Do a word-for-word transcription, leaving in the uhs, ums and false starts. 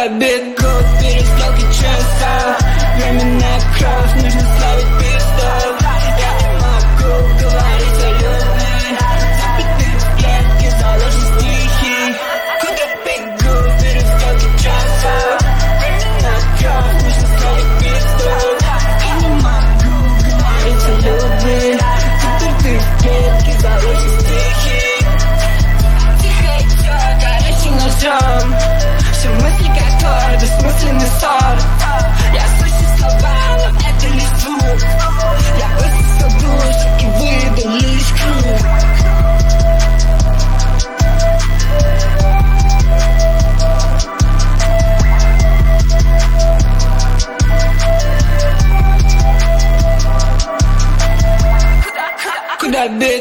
Куда бегу, перестрелки часов, временная кровь, нужно славить пистол. Я не могу говорить о любви, забитые клетки, заложен стихи. Куда бегу, перестрелки часов, временная кровь, нужно славить пистол. Я не могу говорить о любви, забитые клетки, заложен стихи. Тихо идет горящий ножом, все мысли как бессмысленный ссор. Я слышу слова, но это лишь звук. Я высосал душу и выдал лишь круг. Куда бег?